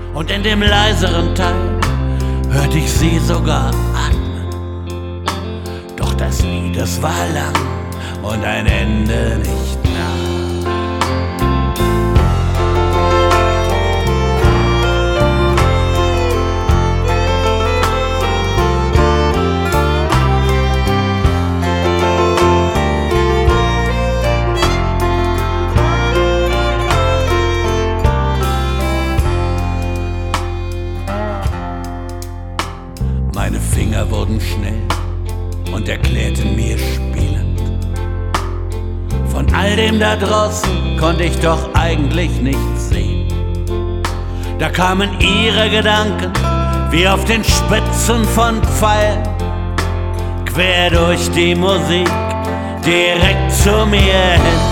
und in dem leiseren Teil hörte ich sie sogar atmen. Doch das Lied, es war lang und ein Ende nicht nah. Meine Finger wurden schnell und erklärten mir spielend: Von all dem da draußen konnte ich doch eigentlich nichts sehen. Da kamen ihre Gedanken wie auf den Spitzen von Pfeilen, quer durch die Musik direkt zu mir hin.